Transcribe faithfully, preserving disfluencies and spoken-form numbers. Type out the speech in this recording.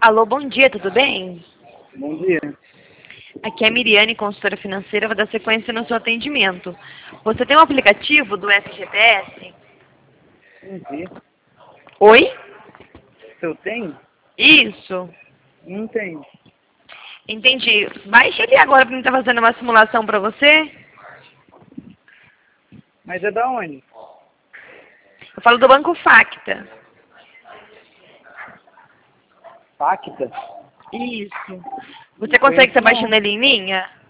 Alô, bom dia, tudo bem? Bom dia. Aqui é a Miriane, consultora financeira, vou dar sequência no seu atendimento. Você tem um aplicativo do F G T S? Entendi. Oi? Se eu tenho? Isso. Não tenho. Entendi. Baixe ele agora para mim estar fazendo uma simulação para você. Mas é da onde? Eu falo do Banco Facta. Facta? Isso. Você consegue estar baixando ele em linha?